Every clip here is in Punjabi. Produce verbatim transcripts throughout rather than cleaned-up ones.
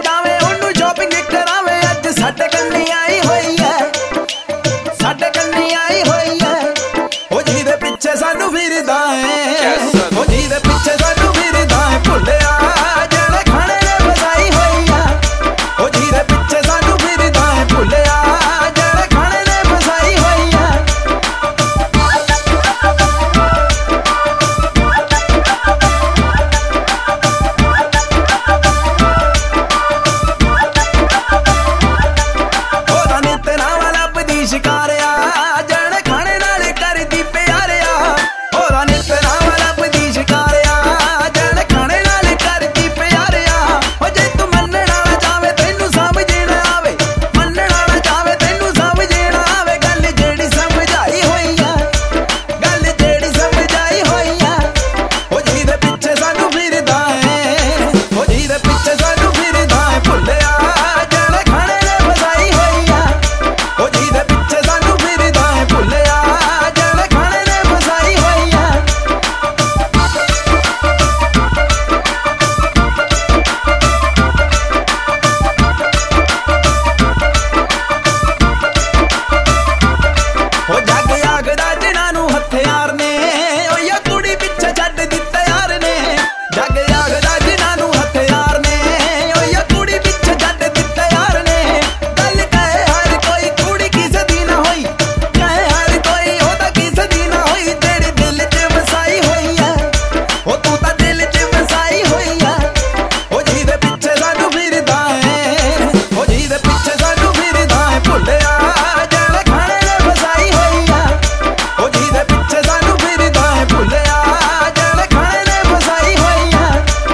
ਜਾਵੇ ਉਹਨੂੰ ਸ਼ਾਪਿੰਗ ਕਰਾਵੇ ਅੱਜ ਸਾਡੇ ਕੰਨੀ ਆਈ ਹੋਈ ਐ ਸਾਡੇ ਕੰਨੀ ਆਈ ਹੋਈ ਐ ਉਹ ਜਿਹਦੇ ਪਿੱਛੇ ਸਾਨੂੰ ਫਿਰਦਾ ਏ ਉਹ ਜਿਹਦੇ ਪਿੱਛੇ ਸਾਨੂੰ ਫਿਰਦਾ ਏ ਭੁੱਲਿਆ ਜਿਹੜੇ ਖਾਣੇ ਨੇ ਫਸਾਈ ਹੋਈ ਐ ਉਹ ਜਿਹਦੇ ਪਿੱਛੇ ਸਾਨੂੰ ਫਿਰਦਾ ਏ ਭੁੱਲਿਆ ਜਿਹੜੇ ਖਾਣੇ ਨੇ ਫਸਾਈ ਹੋਈ ਐ ਉਹਦਾ ਨਿੱਤ ਨਾਲ ਲੱਭਦੀ ਸ਼ਿਕਾਰਿਆ ਜਿਹੜੇ ਖਾਣੇ ਨਾਲ ਕਰਦੀ ਪਿਆਰਿਆ ਉਹਦਾ ਨਿੱਤ ਨਾਲ ਲੱਭਦੀ ਸ਼ਿਕਾਰਿਆ ਜਿਹੜੇ ਖਾਣੇ ਨਾਲ ਕਰਦੀ ਪਿਆਰਿਆ ਉਹ ਜੇ ਤੂੰ ਮੰਨਣ ਵਾਲਾ ਜਾਵੇ ਤੈਨੂੰ ਸਮਝਣਾ ਆਵੇ ਮੰਨਣ ਵਾਲਾ ਜਾਵੇ ਤੈਨੂੰ ਸਮਝਣਾ ਆਵੇ ਗੱਲ ਜਿਹੜੀ ਸਮਝਾਈ ਹੋਈ ਆ ਗੱਲ ਜਿਹੜੀ ਸਮਝਾਈ ਹੋਈ ਆ ਉਹ ਜਿਹਦੇ ਪਿੱਛੇ ਸਾਨੂੰ ਫਿਰਦਾ ਏ ਉਹ ਜਿਹਦੇ ਪਿੱਛੇ ਸਾਨੂੰ ਫਿਰਦਾ ਏ ਭੁੱਲਿਆ ਜਿਹੜੇ ਖਾਣੇ ਨੇ ਫਸਾਈ ਹੋਈ ਆ ਉਹ ਜਿਹਦੇ ਪਿੱਛੇ ਸਾਨੂੰ ਫਿਰਦਾ ਏ ਭੁੱਲਿਆ ਜਿਹੜੇ ਖਾਣੇ ਨੇ ਫਸਾਈ ਹੋਈ ਆ ਉਹ ਜੱਗ ਆਖਦਾ ਜਿਨ੍ਹਾਂ ਨੂੰ ਹਥਿਆਰ ਨੇ ਓ ਯਾ ਕੁੜੀ ਪਿੱਛੇ ਛੱਡ ਦਿੱਤੇ ਯਾਰ ਨੇ ਜੱਗ ਆਖਦਾ ਜਿਨ੍ਹਾਂ ਨੂੰ ਹਥਿਆਰ ਨੇ ਓ ਯਾ ਕੁੜੀ ਪਿੱਛੇ ਛੱਡ ਦਿੱਤੇ ਯਾਰ ਨੇ ਗੱਲ ਕਹੇ ਹਰ ਕੋਈ ਕੁੜੀ ਕਿਸੇ ਦੀ ਨਾ ਹੋਈ ਕਹੇ ਹਰ ਕੋਈ ਉਹਦਾ ਕਿਸੇ ਦੀ ਨਾ ਹੋਈ ਤੇਰੇ ਦਿਲ 'ਚ ਵਸਾਈ ਹੋਈ ਐ ਉਹ ਤੂੰ ਤਾਂ ਦਿਲ 'ਚ ਵਸਾਈ ਹੋਈ ਐ ਉਹ ਜਿਹਦੇ ਪਿੱਛੇ ਸਾਨੂੰ ਫਿਰਦਾ ਏ ਉਹ ਜਿਹਦੇ ਪਿੱਛੇ ਸਾਨੂੰ ਫਿਰਦਾ ਏ ਭੁੱਲਿਆ ਜਿਹੜੇ ਖਾਣੇ ਨੇ ਫਸਾਈ ਹੋਈ ਐ ਉਹ ਜਿਹਦੇ ਪਿੱਛੇ ਸਾਨੂੰ ਫਿਰਦਾ ਏ ਭੁੱਲਿਆ ਜਿਹੜੇ ਖਾਣੇ ਨੇ ਫਸਾਈ ਹੋਈ ਐ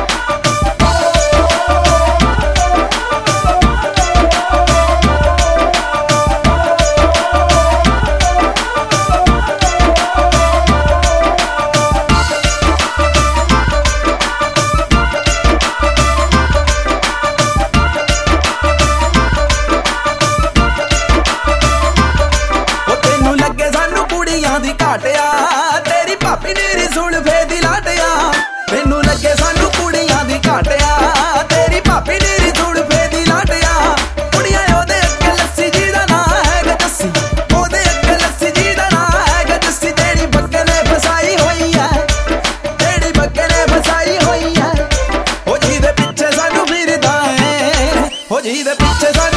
ਉਹ ਤੈਨੂੰ ਲੱਗੇ ਸਾਨੂੰ ਕੁੜੀਆਂ ਦੀ ਘਾਟਿਆ ਤੇਰੀ ਭਾਬੀ ਨੀਰੀ ਸੁਲਫੇ ਦੀ ਲਾਟਿਆ ਤੈਨੂੰ ਲੱਗੇ ਸਾਨੂੰ ਕੁੜੀਆਂ ਦੀ ਘਾਟਿਆ ਤੇਰੀ ਭਾਬੀ ਨੀਰੀ ਸੁਲਫੇ ਦੀ ਲਾਟਿਆ ਕੁੜੀਆਂ ਉਹਦੇ ਅੱਗੇ ਲੱਸੀ ਜੀ ਦਾ ਨਾਂ ਹੈਗਾ ਜੱਸੀ ਉਹਦੇ ਅੱਗੇ ਲੱਸੀ ਜੀ ਦਾ ਨਾਂ ਹੈਗਾ ਜੱਸੀ ਤੇਰੀ ਬੱਗੇ ਨੇ ਫਸਾਈ ਹੋਈ ਐ ਤੇਰੀ ਬੱਗੇ ਨੇ ਫਸਾਈ ਹੋਈ ਐ ਉਹ ਜਿਹਦੇ ਪਿੱਛੇ ਸਾਨੂੰ ਫਿਰਦਾ ਏ ਉਹ ਜਿਹਦੇ ਪਿੱਛੇ ਸਾਨੂੰ